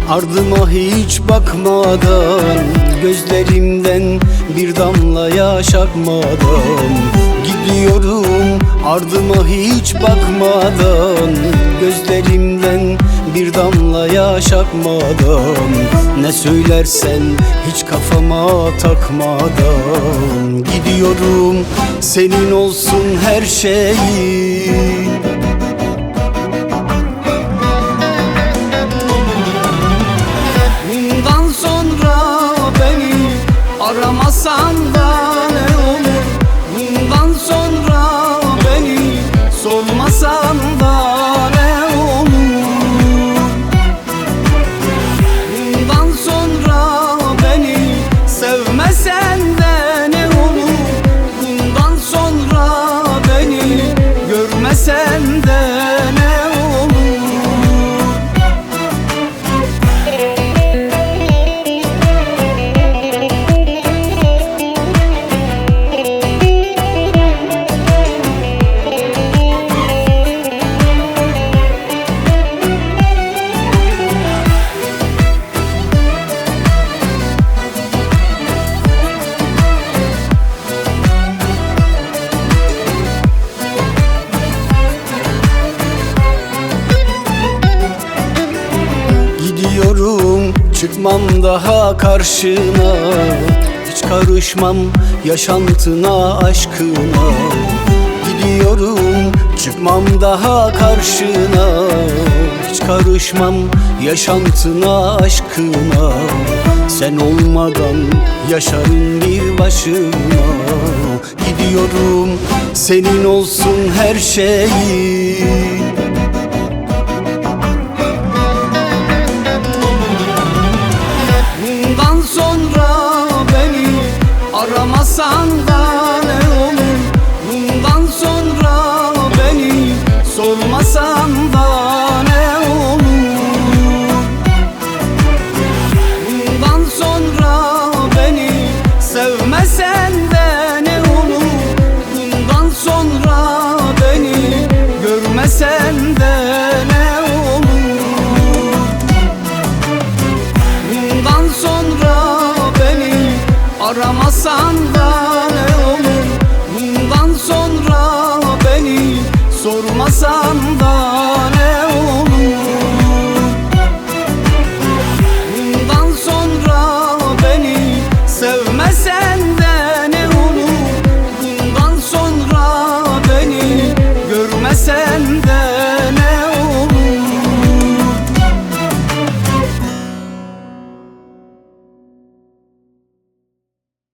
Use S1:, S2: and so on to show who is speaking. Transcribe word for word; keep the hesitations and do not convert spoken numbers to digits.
S1: Ardıma hiç bakmadan, gözlerimden bir damla yaş akmadan gidiyorum. Ardıma hiç bakmadan, gözlerimden bir damla yaş akmadan, ne söylersen hiç kafama takmadan gidiyorum. Senin olsun her şeyim.
S2: Bundan sonra beni aramasan da ne olur? Bundan sonra beni sormasan da ne olur? Bundan sonra beni sevmesen de ne olur? Bundan sonra beni görmesen de ne olur?
S1: Gidiyorum, çıkmam daha karşına, hiç karışmam yaşantına, aşkına. Gidiyorum, çıkmam daha karşına, hiç karışmam yaşantına, aşkına. Sen olmadan yaşarım bir başıma. Gidiyorum, senin olsun her şeyim.
S2: Bundan sonra beni aramasan da ne olur? Bundan sonra beni sormasan da ne olur? Bundan sonra beni sevmesen de ne olur? Bundan sonra beni görmesen de ne olur? Bundan sonra beni aramasan da ne olur? Bundan sonra beni sormasan